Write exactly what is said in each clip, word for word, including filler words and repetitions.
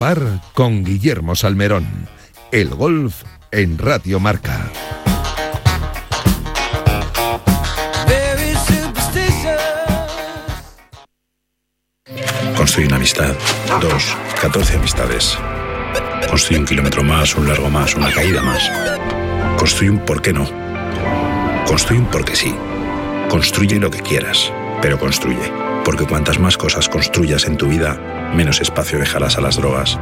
Par con Guillermo Salmerón. El golf en Radio Marca. Construye una amistad, dos, catorce amistades. Construye un kilómetro más, un largo más, una caída más. Construye un por qué no. Construye un porque sí. Construye lo que quieras, pero construye. Porque cuantas más cosas construyas en tu vida, menos espacio dejarás a las drogas.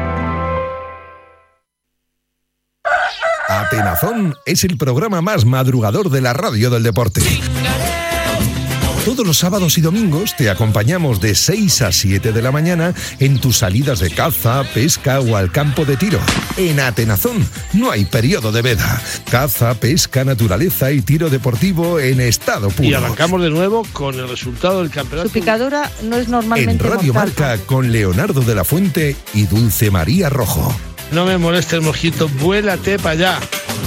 Atenazón es el programa más madrugador de la radio del deporte. Todos los sábados y domingos te acompañamos de seis a siete de la mañana en tus salidas de caza, pesca o al campo de tiro. En Atenazón no hay periodo de veda. Caza, pesca, naturaleza y tiro deportivo en estado puro. Y arrancamos de nuevo con el resultado del campeonato. Su picadura no es normalmente En Radio mortal. Marca con Leonardo de la Fuente y Dulce María Rojo. No me molestes, mojito, vuélate para allá.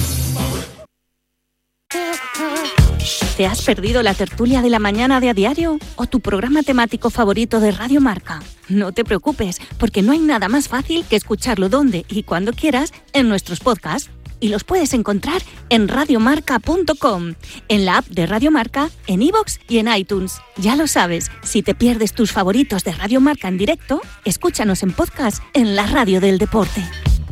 ¿Te has perdido la tertulia de la mañana de A Diario o tu programa temático favorito de Radio Marca? No te preocupes, porque no hay nada más fácil que escucharlo donde y cuando quieras en nuestros podcasts. Y los puedes encontrar en radiomarca punto com, en la app de Radio Marca, en iVoox y en iTunes. Ya lo sabes, si te pierdes tus favoritos de Radio Marca en directo, escúchanos en podcast en la radio del deporte.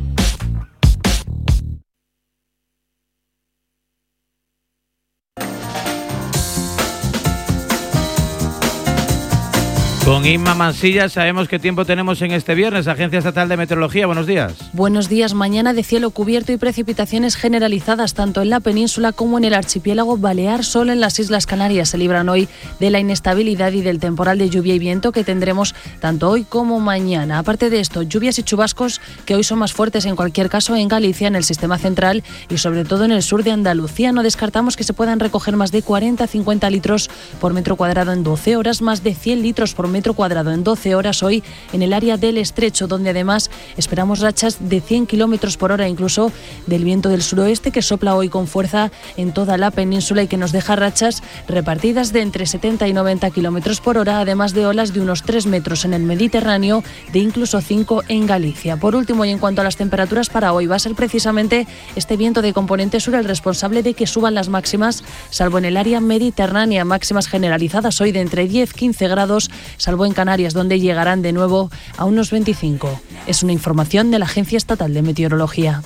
Con Inma Mansilla sabemos qué tiempo tenemos en este viernes. Agencia Estatal de Meteorología, buenos días. Buenos días. Mañana de cielo cubierto y precipitaciones generalizadas tanto en la península como en el archipiélago balear. Solo en las Islas Canarias se libran hoy de la inestabilidad y del temporal de lluvia y viento que tendremos tanto hoy como mañana. Aparte de esto, lluvias y chubascos que hoy son más fuertes en cualquier caso en Galicia, en el sistema central y sobre todo en el sur de Andalucía. No descartamos que se puedan recoger más de cuarenta a cincuenta litros por metro cuadrado en doce horas, más de cien litros por metro cuadrado en doce horas hoy en el área del Estrecho, donde además esperamos rachas de cien kilómetros por hora, incluso del viento del suroeste que sopla hoy con fuerza en toda la península y que nos deja rachas repartidas de entre setenta y noventa kilómetros por hora, además de olas de unos tres metros en el Mediterráneo, de incluso cinco en Galicia. Por último, y en cuanto a las temperaturas para hoy, va a ser precisamente este viento de componente sur el responsable de que suban las máximas, salvo en el área mediterránea, máximas generalizadas hoy de entre diez a quince grados, salvo en Canarias, donde llegarán de nuevo a unos veinticinco. Es una información de la Agencia Estatal de Meteorología.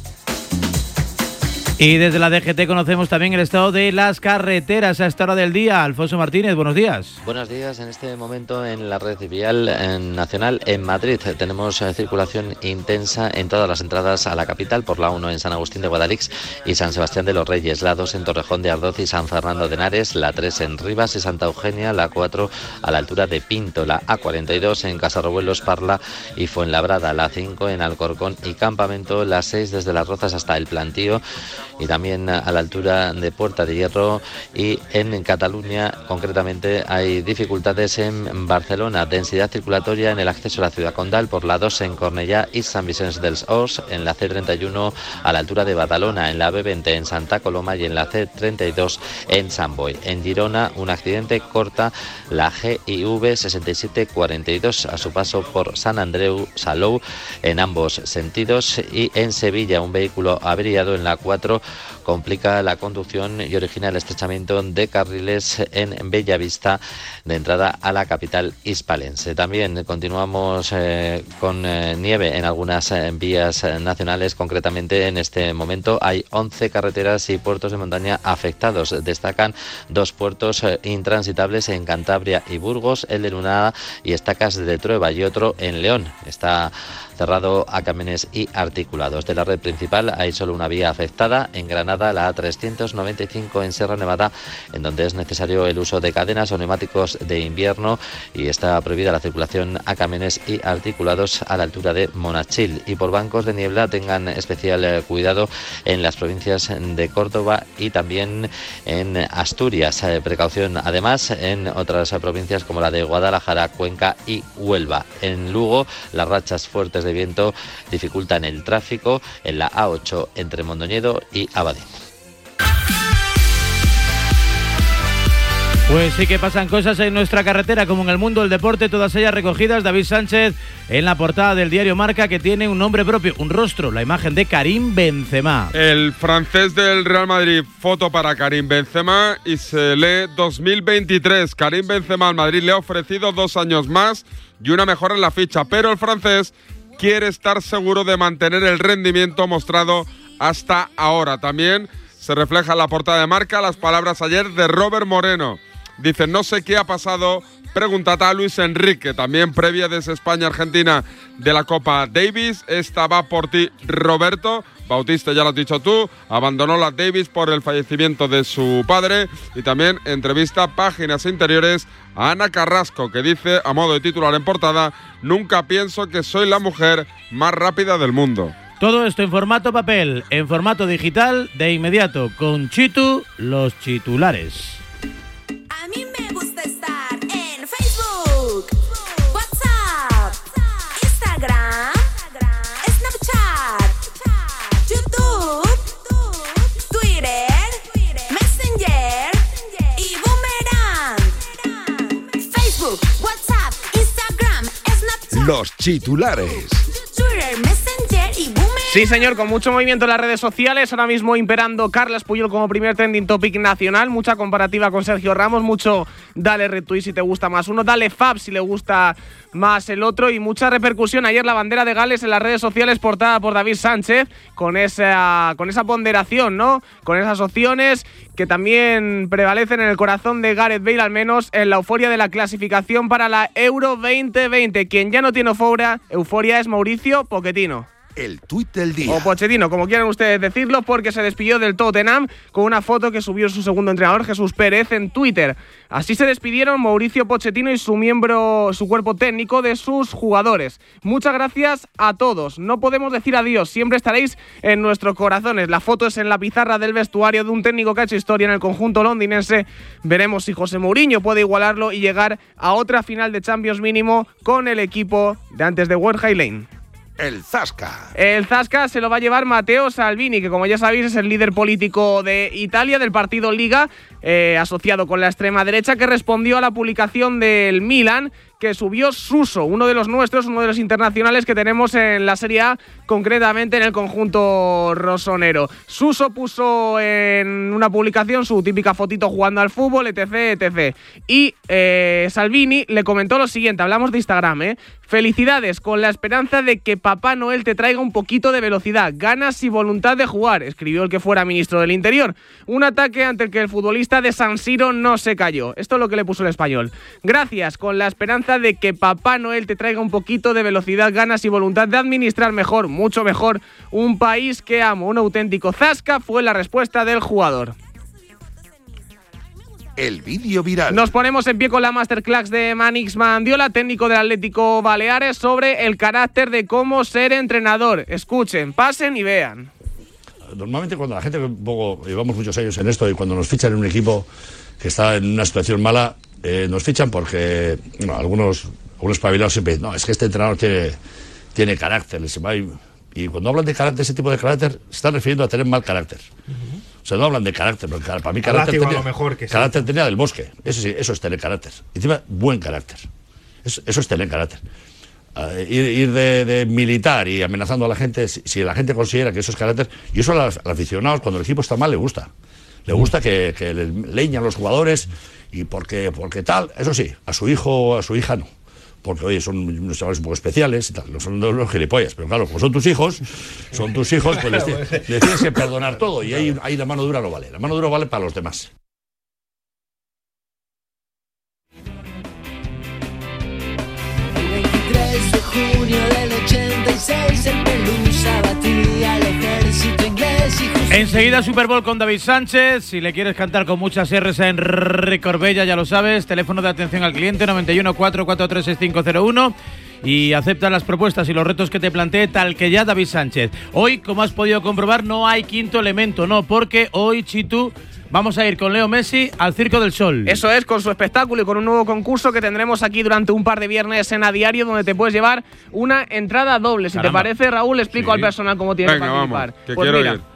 Y desde la D G T conocemos también el estado de las carreteras a esta hora del día. Alfonso Martínez, buenos días. Buenos días. En este momento en la red vial en nacional en Madrid tenemos eh, circulación intensa en todas las entradas a la capital, por la uno en San Agustín de Guadalix y San Sebastián de los Reyes, la dos en Torrejón de Ardoz y San Fernando de Henares, la tres en Rivas y Santa Eugenia, la cuatro a la altura de Pinto, la A cuarenta y dos en Casarrobuelos, Parla y Fuenlabrada, la cinco en Alcorcón y Campamento, la seis desde Las Rozas hasta El Plantío y también a la altura de Puerta de Hierro. Y en Cataluña concretamente hay dificultades en Barcelona, densidad circulatoria en el acceso a la ciudad condal por la dos en Cornellá y San Vicente dels Horts, en la C treinta y uno a la altura de Badalona, en la B veinte en Santa Coloma y en la C treinta y dos en Sant Boi. En Girona un accidente corta la G I V sesenta y siete cuarenta y dos a su paso por Sant Andreu Salou en ambos sentidos, y en Sevilla un vehículo averiado en la cuatro complica la conducción y origina el estrechamiento de carriles en Bellavista de entrada a la capital hispalense. También continuamos eh, con eh, nieve en algunas eh, vías eh, nacionales. Concretamente en este momento hay once carreteras y puertos de montaña afectados. Destacan dos puertos eh, intransitables en Cantabria y Burgos, el de Lunada y Estacas de Trueba, y otro en León. Está cerrado a camiones y articulados. De la red principal hay solo una vía afectada, en Granada la A trescientos noventa y cinco en Sierra Nevada, en donde es necesario el uso de cadenas o neumáticos de invierno y está prohibida la circulación a camiones y articulados a la altura de Monachil. Y por bancos de niebla tengan especial cuidado en las provincias de Córdoba y también en Asturias. Precaución además en otras provincias como la de Guadalajara, Cuenca y Huelva. En Lugo las rachas fuertes de viento dificultan el tráfico en la A ocho entre Mondoñedo y Abadín. Pues sí que pasan cosas en nuestra carretera, como en el mundo del deporte, todas ellas recogidas. David Sánchez en la portada del diario Marca, que tiene un nombre propio, un rostro, la imagen de Karim Benzema. El francés del Real Madrid, foto para Karim Benzema, y se lee dos mil veintitrés. Karim Benzema al Madrid le ha ofrecido dos años más y una mejora en la ficha, pero el francés quiere estar seguro de mantener el rendimiento mostrado hasta ahora. También se refleja en la portada de Marca las palabras ayer de Robert Moreno. Dice, no sé qué ha pasado, pregúntate a Luis Enrique. También previa de esa España-Argentina de la Copa Davis. Esta va por ti, Roberto. Bautista, ya lo has dicho tú, abandonó la Davis por el fallecimiento de su padre. Y también entrevista Páginas Interiores a Ana Carrasco, que dice, a modo de titular en portada, nunca pienso que soy la mujer más rápida del mundo. Todo esto en formato papel, en formato digital, de inmediato, con Chitu, los titulares. A mí me gusta estar en Facebook, WhatsApp, Instagram, Snapchat, YouTube, Twitter, Messenger y Boomerang. Facebook, WhatsApp, Instagram, Snapchat. Los titulares. Twitter, Messenger y Boomerang. Sí, señor, con mucho movimiento en las redes sociales, ahora mismo imperando Carles Puyol como primer trending topic nacional, mucha comparativa con Sergio Ramos, mucho dale retweet si te gusta más uno, dale fab si le gusta más el otro, y mucha repercusión. Ayer la bandera de Gales en las redes sociales portada por David Sánchez, con esa, con esa ponderación, ¿no? Con esas opciones que también prevalecen en el corazón de Gareth Bale, al menos en la euforia de la clasificación para la Euro veinte veinte. Quien ya no tiene euforia, euforia es Mauricio Pochettino. El tuit del día. O Pochettino, como quieran ustedes decirlo, porque se despidió del Tottenham con una foto que subió su segundo entrenador, Jesús Pérez, en Twitter. Así se despidieron Mauricio Pochettino y su miembro, su cuerpo técnico, de sus jugadores. Muchas gracias a todos. No podemos decir adiós, siempre estaréis en nuestros corazones. La foto es en la pizarra del vestuario de un técnico que ha hecho historia en el conjunto londinense. Veremos si José Mourinho puede igualarlo y llegar a otra final de Champions mínimo con el equipo de antes de White Lane. El Zasca. El Zasca se lo va a llevar Matteo Salvini, que como ya sabéis es el líder político de Italia, del partido Liga, eh, asociado con la extrema derecha, que respondió a la publicación del Milan, que subió Suso, uno de los nuestros, uno de los internacionales que tenemos en la Serie A, concretamente en el conjunto rosonero. Suso puso en una publicación su típica fotito jugando al fútbol, etc, etcétera. Y eh, Salvini le comentó lo siguiente, hablamos de Instagram, ¿eh? Felicidades, con la esperanza de que Papá Noel te traiga un poquito de velocidad, ganas y voluntad de jugar, escribió el que fuera ministro del Interior. Un ataque ante el que el futbolista de San Siro no se cayó. Esto es lo que le puso el español. Gracias, con la esperanza de que Papá Noel te traiga un poquito de velocidad, ganas y voluntad de administrar mejor, mucho mejor, un país que amo. Un auténtico zasca fue la respuesta del jugador. El vídeo viral. Nos ponemos en pie con la masterclass de Manix Mandiola, técnico del Atlético Baleares, sobre el carácter de cómo ser entrenador. Escuchen, pasen y vean. Normalmente cuando la gente, un poco, llevamos muchos años en esto, y cuando nos fichan en un equipo que está en una situación mala, eh, nos fichan porque, bueno, algunos, algunos espabilados siempre dicen, no, es que este entrenador tiene, tiene carácter. Y cuando hablan de carácter, ese tipo de carácter, se están refiriendo a tener mal carácter. Uh-huh. O sea, no hablan de carácter, porque para mí carácter tenía, lo mejor que carácter tenía del Bosque. Eso sí, eso es tener carácter. Y encima, buen carácter. Eso, eso es tener carácter. Uh, ir ir de, de militar y amenazando a la gente, si, si la gente considera que eso es carácter, y eso a los aficionados, cuando el equipo está mal, le gusta. Le gusta que, que le leñan los jugadores, y porque, porque tal, eso sí, a su hijo o a su hija no. Porque, oye, son unos chavales un poco especiales y tal, no son los gilipollas, pero claro, como son tus hijos, son tus hijos, pues les, les tienes que perdonar todo, y ahí, ahí la mano dura no vale, la mano dura vale para los demás. El veintitrés de junio del ochenta y seis, en Pelusa batía al ejército inglés y justo... Enseguida Super Bowl con David Sánchez. Si le quieres cantar con muchas R's a Enrique Corbella, ya lo sabes. Teléfono de atención al cliente noventa y uno, cuatro cuatro tres, seis cinco cero uno. Y acepta las propuestas y los retos que te plantee tal que ya David Sánchez. Hoy, como has podido comprobar, no hay quinto elemento, no, porque hoy, Chitu, vamos a ir con Leo Messi al Circo del Sol. Eso es, con su espectáculo y con un nuevo concurso que tendremos aquí durante un par de viernes en A Diario, donde te puedes llevar una entrada doble. Si Caramba. te parece, Raúl, explico sí. al personal cómo tiene que participar. Vamos, que pues quiero mira, ir.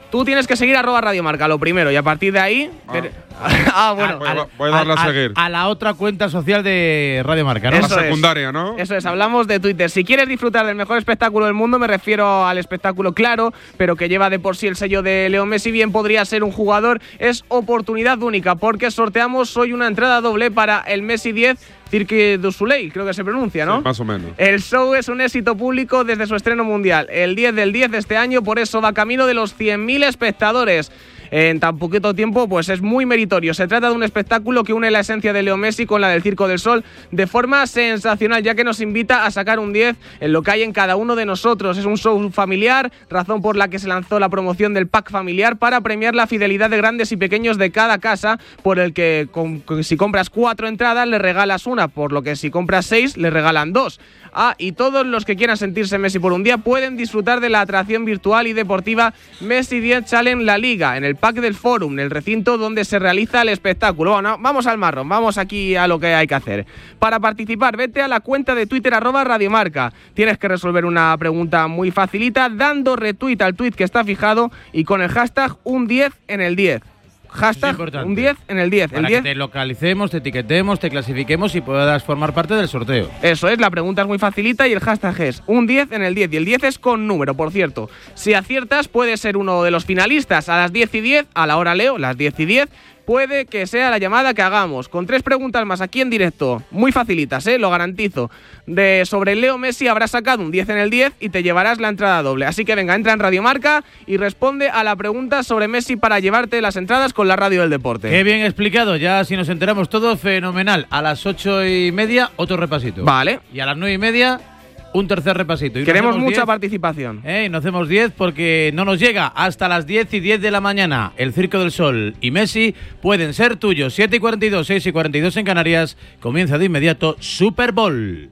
Tú tienes que seguir arroba Radiomarca, lo primero, y a partir de ahí… Ah, te... ah bueno. Voy, voy a darle a, a seguir. A la otra cuenta social de Radio Marca, ¿no? Eso La secundaria, es. ¿no? Eso es, hablamos de Twitter. Si quieres disfrutar del mejor espectáculo del mundo, me refiero al espectáculo claro, pero que lleva de por sí el sello de Leo Messi, bien podría ser un jugador, es oportunidad única, porque sorteamos hoy una entrada doble para el Messi diez, Cirque du Soleil, creo que se pronuncia, ¿no? Sí, más o menos. El show es un éxito público desde su estreno mundial, el diez del diez de este año, por eso va camino de los cien mil espectadores. En tan poquito tiempo, pues es muy meritorio. Se trata de un espectáculo que une la esencia de Leo Messi con la del Circo del Sol de forma sensacional, ya que nos invita a sacar un diez en lo que hay en cada uno de nosotros. Es un show familiar, razón por la que se lanzó la promoción del pack familiar para premiar la fidelidad de grandes y pequeños de cada casa, por el que con, si compras cuatro entradas le regalas una, por lo que si compras seis le regalan dos. Ah, y todos los que quieran sentirse Messi por un día pueden disfrutar de la atracción virtual y deportiva Messi diez Challenge La Liga, en el pack del Forum, el recinto donde se realiza el espectáculo. Bueno, vamos al marrón, vamos aquí a lo que hay que hacer. Para participar, vete a la cuenta de Twitter arroba Radiomarca. Tienes que resolver una pregunta muy facilita dando retweet al tweet que está fijado y con el hashtag un diez en el diez. Hashtag un diez en el diez. Para el diez. que te localicemos, te etiquetemos, te clasifiquemos y puedas formar parte del sorteo. Eso es, la pregunta es muy facilita y el hashtag es un diez en el diez. Y el diez es con número, por cierto. Si aciertas, puedes ser uno de los finalistas a las diez y diez, a la hora Leo, las diez y diez. Puede que sea la llamada que hagamos, con tres preguntas más aquí en directo, muy facilitas, ¿eh? Lo garantizo. De sobre Leo Messi habrás sacado un diez en el diez y te llevarás la entrada doble. Así que venga, entra en Radiomarca y responde a la pregunta sobre Messi para llevarte las entradas con la radio del deporte. Qué bien explicado, ya si nos enteramos todo, fenomenal. A las ocho y media, otro repasito. Vale. Y a las nueve y media… un tercer repasito. Y queremos mucha diez, participación. Eh, y no hacemos diez porque no nos llega hasta las diez y diez de la mañana. El Circo del Sol y Messi pueden ser tuyos. siete y cuarenta y dos, seis y cuarenta y dos en Canarias. Comienza de inmediato Super Bowl.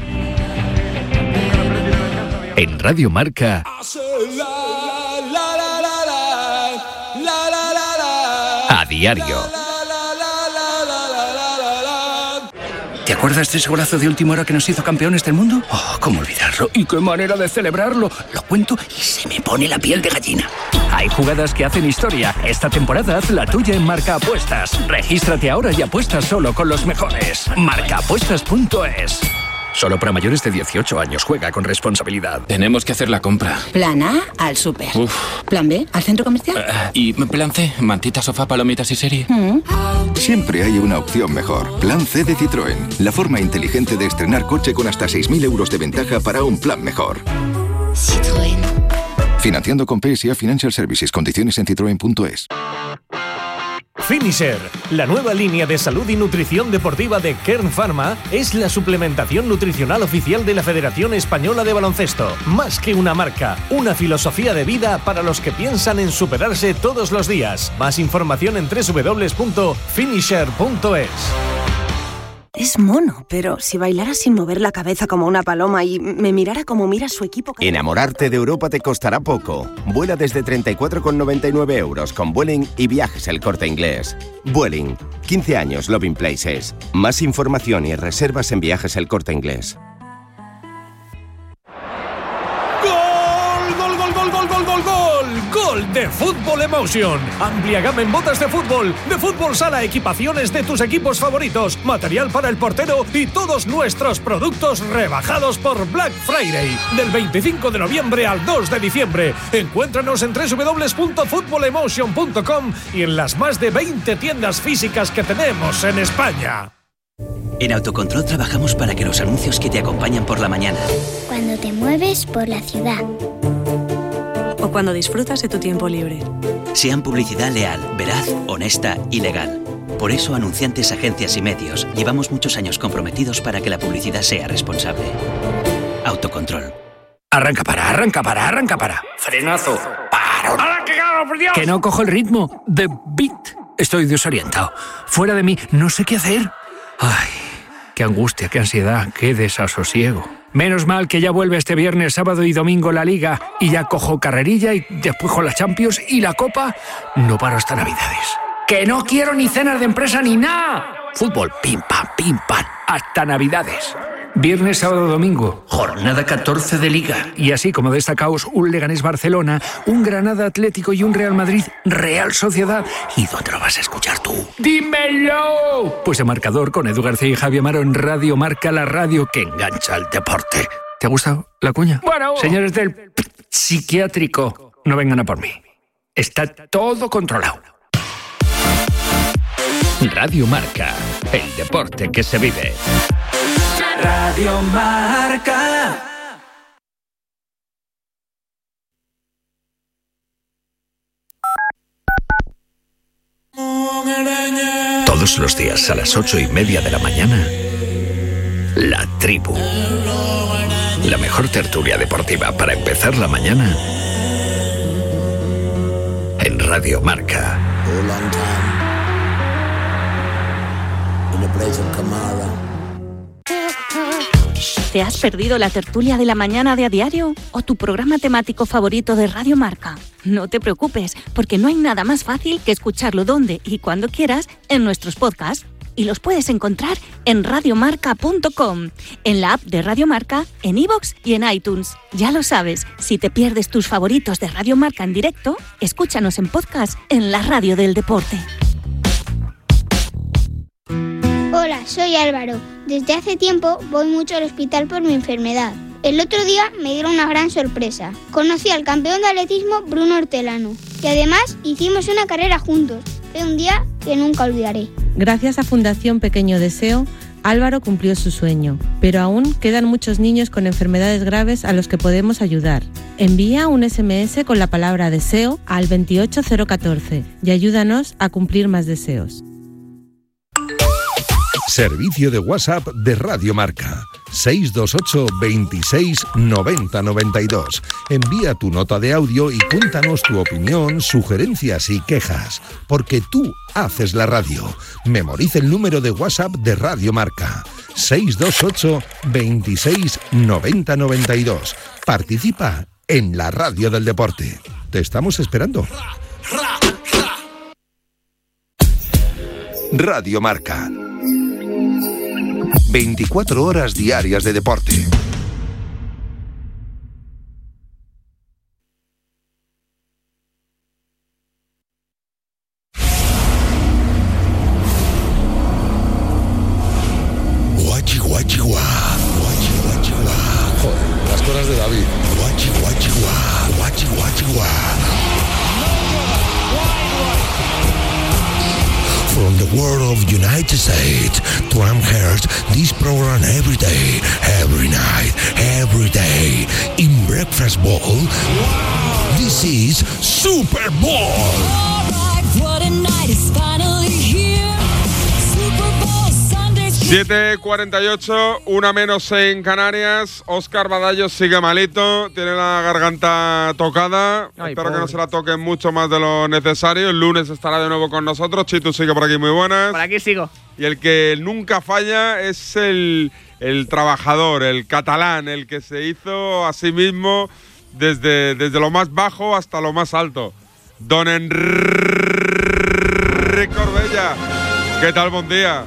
En Radio Marca. A diario. ¿Te acuerdas de ese golazo de última hora que nos hizo campeones del mundo? Oh, ¿cómo olvidarlo? ¿Y qué manera de celebrarlo? Lo cuento y se me pone la piel de gallina. Hay jugadas que hacen historia. Esta temporada haz la tuya en Marca Apuestas. Regístrate ahora y apuesta solo con los mejores. marca apuestas punto es. Solo para mayores de dieciocho años. Juega con responsabilidad. Tenemos que hacer la compra. Plan A, al súper. Uf. Plan B, al centro comercial. Uh, y plan C, mantita, sofá, palomitas y serie. Mm. Siempre hay una opción mejor. Plan C de Citroën. La forma inteligente de estrenar coche con hasta seis mil euros de ventaja para un plan mejor. Citroën. Financiando con P S A Financial Services. Condiciones en citroen punto es. Finisher, la nueva línea de salud y nutrición deportiva de Kern Pharma, es la suplementación nutricional oficial de la Federación Española de Baloncesto. Más que una marca, una filosofía de vida para los que piensan en superarse todos los días. Más información en doble u doble u doble u punto finisher punto es. Es mono, pero si bailara sin mover la cabeza como una paloma y me mirara como mira su equipo… Enamorarte de Europa te costará poco. Vuela desde treinta y cuatro con noventa y nueve euros con Vueling y Viajes El Corte Inglés. Vueling, quince años Loving Places. Más información y reservas en Viajes El Corte Inglés. ¡Gol, gol, gol, gol, gol, gol, gol! ¡Gol de Fútbol Emotion! Amplia gama en botas de fútbol, de fútbol sala, equipaciones de tus equipos favoritos, material para el portero y todos nuestros productos rebajados por Black Friday. Del veinticinco de noviembre al dos de diciembre. Encuéntranos en doble u doble u doble u punto fútbol emotion punto com y en las más de veinte tiendas físicas que tenemos en España. En Autocontrol trabajamos para que los anuncios que te acompañan por la mañana, cuando te mueves por la ciudad, o cuando disfrutas de tu tiempo libre, sean publicidad leal, veraz, honesta y legal. Por eso, anunciantes, agencias y medios, llevamos muchos años comprometidos para que la publicidad sea responsable. Autocontrol. Arranca para, arranca para, arranca para. Frenazo. Paro. Que no cojo el ritmo. The Beat. Estoy desorientado. Fuera de mí, no sé qué hacer. Ay, qué angustia, qué ansiedad, qué desasosiego. Menos mal que ya vuelve este viernes, sábado y domingo la Liga y ya cojo carrerilla y después con la Champions y la Copa. No paro hasta Navidades. ¡Que no quiero ni cenas de empresa ni nada! Fútbol, pim, pam, pim, pam, hasta Navidades. Viernes, sábado, domingo, jornada catorce de Liga. Y así como destacaos un Leganés-Barcelona, un Granada Atlético y un Real Madrid-Real Sociedad. ¿Y dónde lo vas a escuchar tú? ¡Dímelo! Pues en Marcador con Edu García y Javi Amaro en Radio Marca, la radio que engancha al deporte. ¿Te ha gustado la cuña? Bueno. Señores del psiquiátrico, no vengan a por mí. Está todo controlado. Radio Marca, el deporte que se vive. Radio Marca. Todos los días a las ocho y media de la mañana, La Tribu. La mejor tertulia deportiva para empezar la mañana en Radio Marca. ¿Te has perdido la tertulia de la mañana de A Diario o tu programa temático favorito de Radio Marca? No te preocupes, porque no hay nada más fácil que escucharlo donde y cuando quieras en nuestros podcasts. Y los puedes encontrar en radiomarca punto com, en la app de Radio Marca, en iVoox y en iTunes. Ya lo sabes, si te pierdes tus favoritos de Radio Marca en directo, escúchanos en podcast en la radio del deporte. Hola, soy Álvaro. Desde hace tiempo voy mucho al hospital por mi enfermedad. El otro día me dieron una gran sorpresa. Conocí al campeón de atletismo Bruno Hortelano y además hicimos una carrera juntos. Fue un día que nunca olvidaré. Gracias a Fundación Pequeño Deseo, Álvaro cumplió su sueño, pero aún quedan muchos niños con enfermedades graves a los que podemos ayudar. Envía un ese eme ese con la palabra deseo al veintiocho cero catorce y ayúdanos a cumplir más deseos. Servicio de WhatsApp de Radio Marca. seis dos ocho, veintiséis, noventa, noventa y dos. Envía tu nota de audio y cuéntanos tu opinión, sugerencias y quejas. Porque tú haces la radio. Memoriza el número de WhatsApp de Radio Marca. seis dos ocho, veintiséis, noventa, noventa y dos. Participa en la radio del deporte. Te estamos esperando. Radio Marca. veinticuatro horas diarias de deporte. Guachi, guachi, guá. Guachi, guachi, guá. Joder, las cosas de David. Guachi, guachi, guá. Guachi, guachi, guá. From the world of United States to Amherst, this program every day, every night, every day. In Breakfast Bowl, wow. This is Super Bowl. All right, what a night is finally here. Super Bowl Sunday. siete cuarenta y ocho, una menos en Canarias. Óscar Badallo sigue malito, tiene la garganta tocada. Ay, Espero pobre. que no se la toquen mucho más de lo necesario. El lunes estará de nuevo con nosotros. Chitu sigue por aquí, muy buenas. Por aquí sigo. Y el que nunca falla es el, el trabajador, el catalán, el que se hizo a sí mismo desde, desde lo más bajo hasta lo más alto. Don Enrique Corbella. ¿Qué tal? Buen día.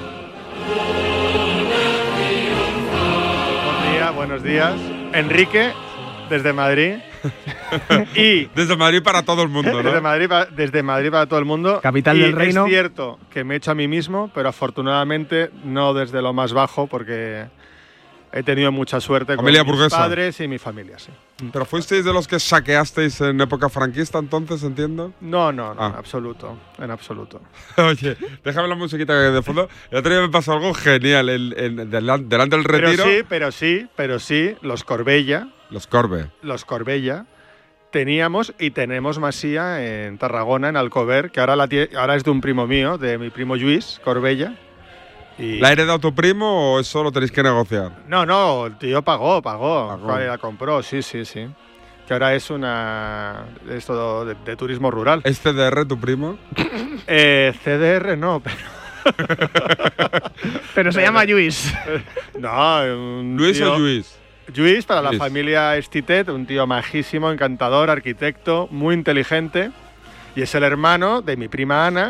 Buen día, buenos días. Enrique, desde Madrid. Y desde Madrid para todo el mundo, ¿no? Desde Madrid, desde Madrid para todo el mundo. Capital y del reino. Es cierto que me he hecho a mí mismo, pero afortunadamente no desde lo más bajo, porque he tenido mucha suerte familia con mis burguesa. padres y mi familia, sí. ¿Pero fuisteis de los que saqueasteis en época franquista entonces, entiendo? No, no, no, ah. en absoluto, en absoluto. Oye, déjame la musiquita de fondo. El otro día me pasó algo genial, el, el, delante, delante del retiro. Pero sí, pero sí, pero sí, los Corbella. Los Corbe. Los Corbella. Teníamos y tenemos masía en Tarragona, en Alcover, que ahora, la ahora es de un primo mío, de mi primo Lluís Corbella. Y... ¿La ha heredado tu primo o eso lo tenéis que negociar? No, no, el tío pagó, pagó, pagó. La compró, sí, sí, sí. Que ahora es una... esto de, de turismo rural. ¿Es C D R tu primo? eh, C D R no, pero... pero se llama Lluís. No, un ¿Luis tío... o Lluís? Lluís, para la Lluís. familia Estitet, un tío majísimo, encantador, arquitecto, muy inteligente. Y es el hermano de mi prima Ana,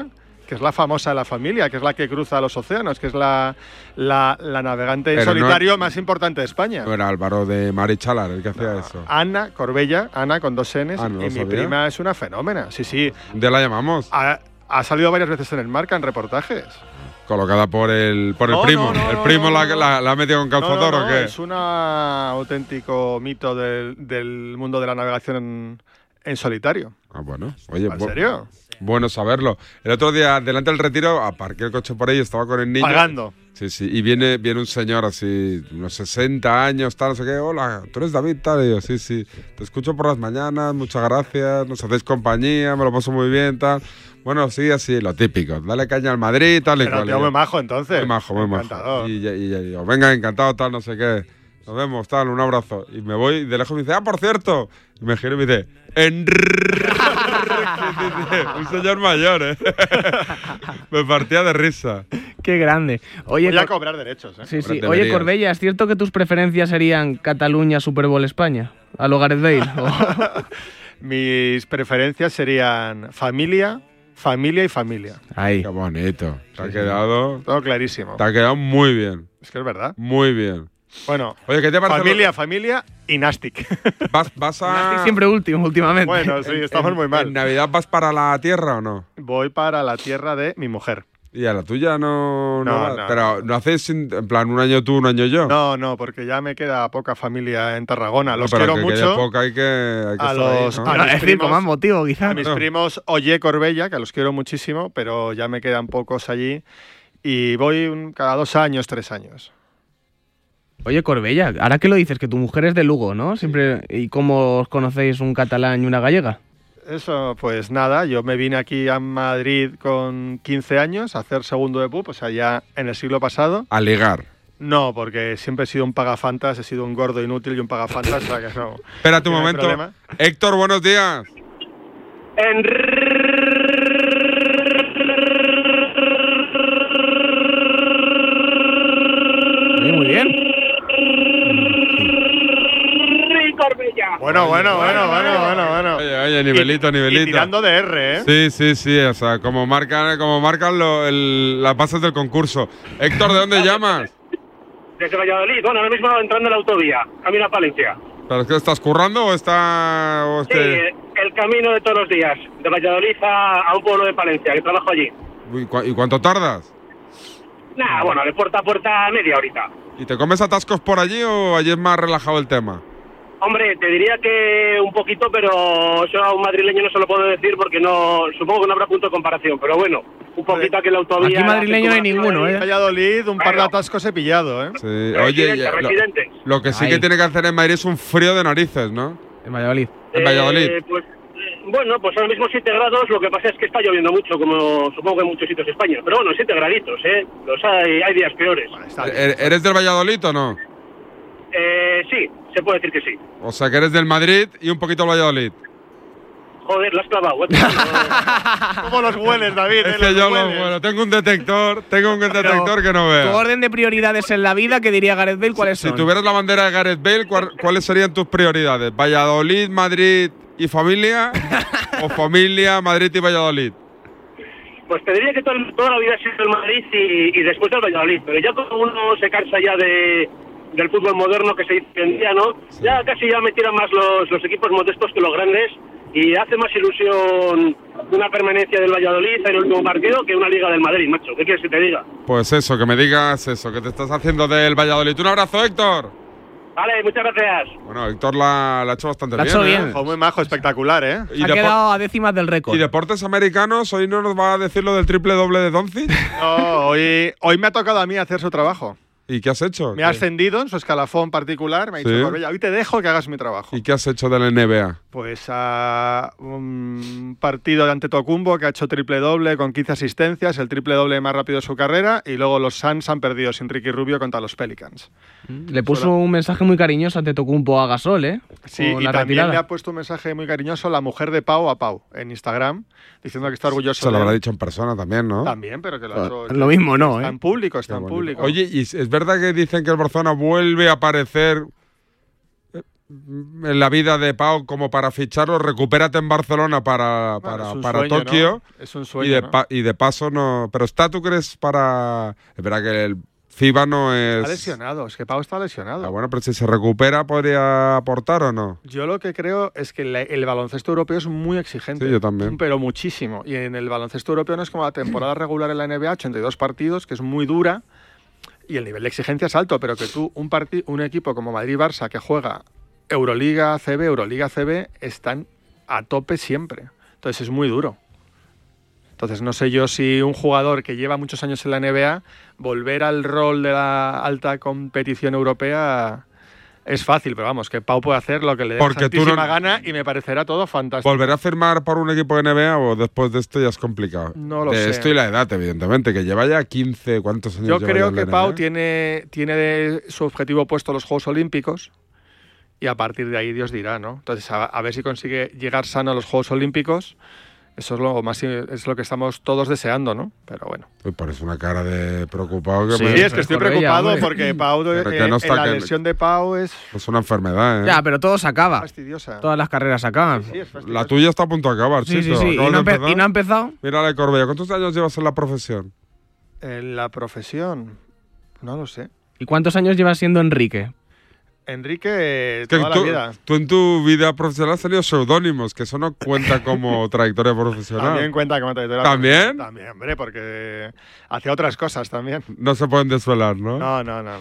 que es la famosa de la familia, que es la que cruza los océanos, que es la, la, la navegante en Pero solitario no, más importante de España. No era Álvaro de Marichalar el que hacía no, eso. Ana Corbella, Ana con dos N's, ah, no y mi sabía. prima es una fenómena, sí, sí. ¿De la llamamos? Ha, ha salido varias veces en el Marca, en reportajes. Colocada por el por no, el primo. No, no, ¿El primo no, la, no. la, la ha metido con calzador no, no, no, o qué? Es un auténtico mito del, del mundo de la navegación en, en solitario. Ah, bueno. Oye, ¿En serio? Bueno saberlo. El otro día, delante del retiro, aparqué el coche por ahí, estaba con el niño. Pagando. Sí, sí. Y viene, viene un señor así, unos sesenta años, tal, no sé qué. Hola, ¿tú eres David? Tal. Y yo, sí, sí. Te escucho por las mañanas, muchas gracias, nos hacéis compañía, me lo paso muy bien, tal. Bueno, sí, así, lo típico. Dale caña al Madrid, tal y Pero cual. tío, muy majo, entonces. Muy majo, muy Encantador. majo. Y, y, y, y digo, venga, encantado, tal, no sé qué. Nos vemos, tal, un abrazo. Y me voy de lejos y me dice, ah, por cierto. Y me giro y me dice, Enrique. Un señor mayor, ¿eh? Me partía de risa. Qué grande. Oye, Voy a Cor- cobrar derechos, ¿eh? Sí, sí. Deberías. Oye, Corbella, ¿es cierto que tus preferencias serían Cataluña, Super Bowl, España? ¿A lo Gareth Bale? ¿O? Mis preferencias serían familia, familia y familia. Ahí. Qué bonito. Te ha Sí, quedado... Todo clarísimo. Te ha quedado muy bien. Es que es verdad. Muy bien. Bueno, Oye, ¿qué te parece? familia, familia y Nastic. ¿Vas, vas a...? Nastic siempre último, últimamente. Bueno, sí, estamos muy mal. ¿En Navidad vas para la tierra o no? Voy para la tierra de mi mujer. ¿Y a la tuya no...? No, vas? no, Pero ¿no haces en plan un año tú, un año yo? No, no, porque ya me queda poca familia en Tarragona. No, Los pero quiero que mucho. quede poca hay que, hay que A estar los- ahí, ¿no? a Pero mis es decir, con primos- más motivo, quizás. A mis primos Oye Corbella, que los quiero muchísimo, pero ya me quedan pocos allí. Y voy un- cada dos años, tres años. Oye, Corbella, ahora que lo dices, que tu mujer es de Lugo, ¿no? Siempre. ¿Y cómo os conocéis un catalán y una gallega? Eso, pues nada, yo me vine aquí a Madrid con quince años a hacer segundo de P U P, o sea, ya en el siglo pasado. A ligar. No, porque siempre he sido un pagafantas, he sido un gordo inútil y un pagafantas, o sea que no. Espérate un no hay momento. problema. Héctor, buenos días. Sí, muy bien. Bueno, bueno, bueno, bueno, bueno, bueno. Oye, oye, nivelito, Y- nivelito. Y tirando de R, ¿eh? Sí, sí, sí, o sea, como marcan, como marcan lo- el- las bases del concurso. Héctor, ¿de dónde llamas? Desde Valladolid, bueno, ahora mismo entrando en la autovía, camino a Palencia. ¿Pero es que estás currando o está...? O es Sí, que- el camino de todos los días, de Valladolid a, a un pueblo de Palencia, que trabajo allí. Uy, ¿cu- ¿Y cuánto tardas? Nada, bueno, de puerta a puerta media horita. ¿Y te comes atascos por allí o allí es más relajado el tema? Hombre, te diría que un poquito, pero eso a un madrileño no se lo puedo decir porque no, supongo que no habrá punto de comparación, pero bueno, un poquito aquí en la autovía. Aquí madrileño no hay ninguno, ¿eh? Valladolid, un par de Bueno. atascos he pillado, ¿eh? Sí, oye, Residentes, ya- lo, residentes. lo que sí Ahí. que tiene que hacer en Madrid es un frío de narices, ¿no? En Valladolid. En Valladolid. Eh, pues, eh, bueno, pues ahora mismo siete grados, lo que pasa es que está lloviendo mucho, como supongo que en muchos sitios de España. Pero bueno, siete graditos, ¿eh? Los hay, hay días peores. ¿E- ¿Eres del Valladolid o no? Eh, sí, se puede decir que sí. O sea, que eres del Madrid y un poquito del Valladolid. Joder, lo has clavado, ¿eh? ¿Cómo los hueles, David? Es eh? que Los yo lo, hueles. bueno, tengo un detector, tengo un detector que no Tu veo. orden de prioridades en la vida, que diría Gareth Bale, ¿cuáles Si son? tuvieras la bandera de Gareth Bale, ¿cuál- ¿cuáles serían tus prioridades? ¿Valladolid, Madrid y familia? ¿O familia, Madrid y Valladolid? Pues te diría que todo el- toda la vida ha sido el Madrid y, y después el Valladolid. Pero ya como uno se cansa ya de, del fútbol moderno que se dice hoy en día, ¿no? Ya casi ya me tiran más los, los equipos modestos que los grandes y hace más ilusión una permanencia del Valladolid en el último partido que una Liga del Madrid, macho. ¿Qué quieres que te diga? Pues eso, que me digas eso, que te estás haciendo del Valladolid. Un abrazo, Héctor. Vale, muchas gracias. Bueno, Héctor la, la ha hecho bastante La ha bien. hecho ¿eh? bien. Fue muy majo, espectacular, ¿eh? Y, Ha depo- quedado a décimas del récord. y deportes americanos, hoy no nos va a decir lo del triple doble de Doncic. No, hoy, hoy me ha tocado a mí hacer su trabajo. ¿Y qué has hecho? Me ha ascendido en su escalafón particular. Me ha dicho, Sí. Corbella, hoy te dejo que hagas mi trabajo. ¿Y qué has hecho de la N B A? Pues a un partido de Antetokounmpo que ha hecho triple doble con quince asistencias, el triple doble más rápido de su carrera, y luego los Suns han perdido sin Ricky Rubio contra los Pelicans. Le puso un mensaje muy cariñoso a Antetokounmpo a Gasol, ¿eh? Sí, Con y la también retirada. le ha puesto un mensaje muy cariñoso la mujer de Pau a Pau en Instagram, diciendo que está orgulloso Se lo de habrá él. dicho en persona también, ¿no? También, pero que lo ha hecho. Lo mismo no, Está ¿eh? en público, está Qué en bonito. público. Oye, ¿y es verdad que dicen que el Barcelona vuelve a aparecer en la vida de Pau como para ficharlo, recupérate en Barcelona para, para, Bueno, es un para sueño, Tokio. ¿no? Es un sueño, y, de ¿no? pa- y de paso no... Pero está, ¿tú crees para...? Es verdad que el FIBA no es... Está lesionado, es que Pau está lesionado. Ah, bueno, pero si se recupera, ¿podría aportar o no? Yo lo que creo es que la- el baloncesto europeo es muy exigente. Sí, yo también. Pero muchísimo. Y en el baloncesto europeo no es como la temporada regular en la N B A, ochenta y dos partidos, que es muy dura. Y el nivel de exigencia es alto, pero que tú, un, parti- un equipo como Madrid-Barça que juega Euroliga C B, Euroliga C B, están a tope siempre. Entonces es muy duro. Entonces no sé yo si un jugador que lleva muchos años en la N B A, volver al rol de la alta competición europea es fácil, pero vamos, que Pau puede hacer lo que le dé Porque tú santísima no- gana y me parecerá todo fantástico. ¿Volverá a firmar por un equipo de N B A o después de esto ya es complicado? No lo de sé. esto y la edad, evidentemente, que lleva ya quince, ¿cuántos años Yo lleva creo ya en la que Pau N B A? tiene, tiene de su objetivo puesto los Juegos Olímpicos y a partir de ahí Dios dirá, ¿no? Entonces, a, a ver si consigue llegar sano a los Juegos Olímpicos. Eso es lo más es lo que estamos todos deseando, ¿no? Pero bueno. Uy, parece una cara de preocupado. Que Sí, me- es que estoy preocupado porque Pau, Pero que eh, no en está la que- lesión de Pau es Es una enfermedad, ¿eh? Ya, pero todo se acaba. fastidiosa. Todas las carreras se acaban. Sí, es fastidiosa. La tuya está a punto de acabar, Sí, sí, Chito. sí. ¿Y Acabas no, de ha empe- empezar. ¿Y no ha empezado? Mírale, Corbella, ¿cuántos años llevas en la profesión? En la profesión, no lo sé. ¿Y cuántos años llevas siendo Enrique? Enrique, Que toda tú, la vida. tú en tu vida profesional has tenido seudónimos, que eso no cuenta como trayectoria profesional. También cuenta como trayectoria. ¿También? También, hombre, porque hacía otras cosas también. No se pueden desvelar, ¿no? No, no, no, no.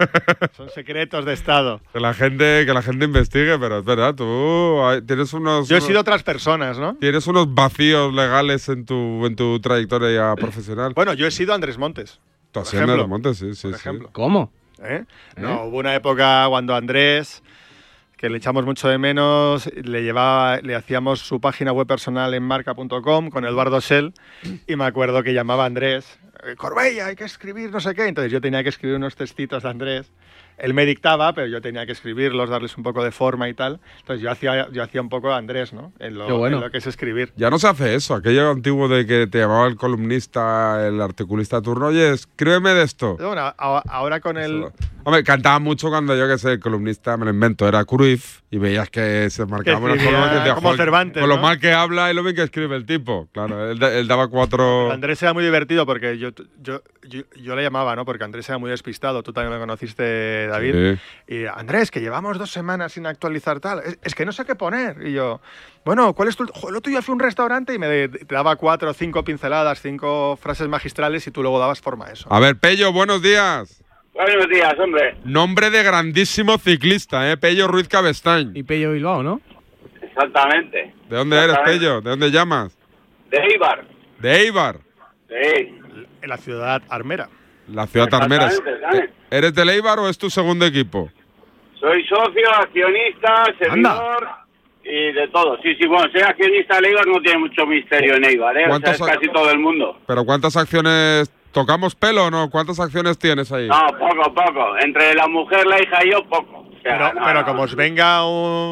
Son secretos de Estado. Que la gente, que la gente investigue, pero es verdad, tú hay- tienes unos... Yo he unos- sido otras personas, ¿no? Tienes unos vacíos legales en tu, en tu trayectoria profesional. Bueno, yo he sido Andrés Montes. Tú por has sido ejemplo. Andrés Montes, sí, sí, Por sí. ejemplo. ¿Cómo? ¿Eh? No, hubo una época cuando Andrés, que le echamos mucho de menos, le llevaba, le hacíamos su página web personal en marca punto com con Eduardo Schell y me acuerdo que llamaba a Andrés, eh, Corbella, hay que escribir no sé qué. Entonces yo tenía que escribir unos textitos de Andrés. Él me dictaba, pero yo tenía que escribirlos, darles un poco de forma y tal. Entonces yo hacía, yo hacía un poco de Andrés, ¿no? En lo, Qué bueno. en lo que es escribir. Ya no se hace eso, aquello antiguo de que te llamaba el columnista, el articulista de turno, oye, escríbeme de esto. Bueno, a- ahora con el... Hombre, cantaba mucho cuando yo, que sé, el columnista, me lo invento, era Cruyff, y veías que se marcaba Que unas escribía columnas que decía, como "Joder, Cervantes, con lo ¿no? mal que habla y lo bien que escribe el tipo. Claro, él, da- él daba cuatro... Andrés era muy divertido porque yo, yo, yo, yo le llamaba, ¿no? Porque Andrés era muy despistado. Tú también me conociste, David. Y Andrés, que llevamos dos semanas sin actualizar tal. Es, es que no sé qué poner. Y yo, bueno, ¿cuál es tu...? Joder, el otro día fui a un restaurante y me de- te daba cuatro o cinco pinceladas, cinco frases magistrales y tú luego dabas forma a eso. A ver, Pello, buenos días. Buenos días, hombre. Nombre de grandísimo ciclista, ¿eh? Pello Ruiz Cabestañ. Y Pello Bilbao, ¿no? Exactamente. ¿De dónde eres, Exactamente. Pello? ¿De dónde llamas? De Eibar. De Eibar, Sí. En la ciudad armera. la ciudad armera. Exactamente, ¿sabes? ¿Eres del Eibar o es tu segundo equipo? Soy socio, accionista, servidor y de todo. Sí, sí, bueno, ser accionista de Eibar no tiene mucho misterio en Eibar, ¿eh? O sea, ¿Cuántos es ac- casi todo el mundo. ¿Pero cuántas acciones... ¿Tocamos pelo o no? ¿Cuántas acciones tienes ahí? No, poco, poco. Entre la mujer, la hija y yo, poco. O sea, Pero, no, pero no. como os venga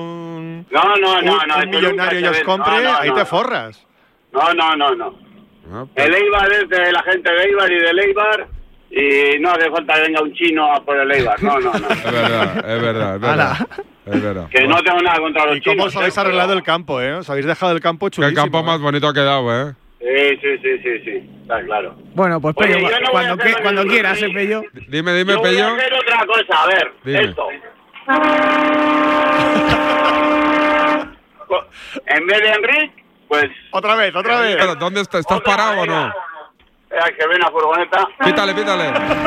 un, No, no, no, un, no. un eso nunca millonario y se os ve. compre, No, no, ahí no. te forras. No, no, no, no. Ah, pues- El Eibar es de la gente de Eibar y del Eibar y no hace falta que venga un chino a por el Eibar. No, no, no. Es verdad, es verdad, es verdad. Es verdad. Que no tengo nada contra los ¿Y cómo chinos. os habéis ¿eh? arreglado el campo, eh? Os habéis dejado el campo Qué chulísimo. campo más bonito ha quedado, ¿eh? Sí, sí, sí, sí, sí. Está claro. Bueno, pues Oye, Pello, yo no voy cuando, a hacer que- cuando ningún quieras, ¿eh, rey. Pello? Dime, dime, Yo voy Pello. a hacer otra cosa, a ver, Dime. esto. En vez de Enrique, pues... Otra vez, otra vez. Pero, ¿dónde estás? ¿Estás Otra, parado o no? venga. Espera, que ve una furgoneta. Pítale, pítale.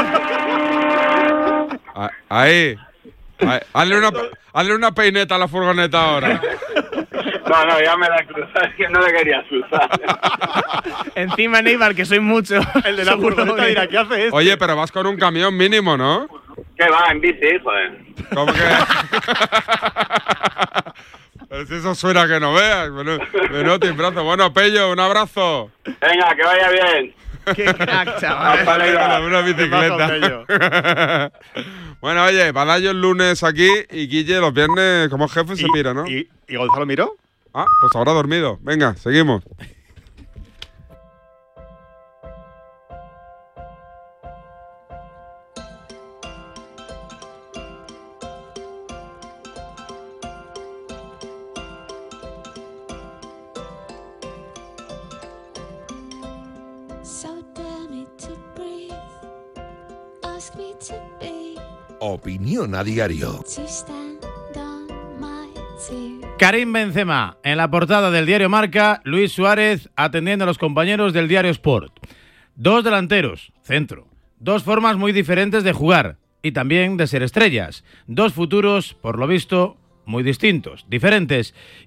Ah, Ahí. Ahí. Hazle una, hazle una peineta a la furgoneta ahora. No, no, ya me la cruzado, es que no le quería cruzar. Encima en Eibar, que soy mucho. El de la seguro furgoneta que- dirá, ¿qué hace este? Oye, pero vas con un camión mínimo, ¿no? ¿Qué va? En bici, joder. ¿Cómo que? Pero si eso suena que no veas. Bueno, menudo timbrazo. Bueno, Pello, un abrazo. Venga, que vaya bien. Qué crack, chaval. Hasta luego. Con una bicicleta. Bueno, oye, Badallo el lunes aquí y Guille los viernes como jefe se pira, ¿no? ¿Y, y Gonzalo Miró? Ah, pues habrá dormido. Venga, seguimos. Opinión a diario. Karim Benzema, en la portada del diario Marca, Luis Suárez atendiendo a los compañeros del diario Sport. Dos delanteros, centro. Dos formas muy diferentes de jugar y también de ser estrellas. Dos futuros, por lo visto, muy distintos, diferentes.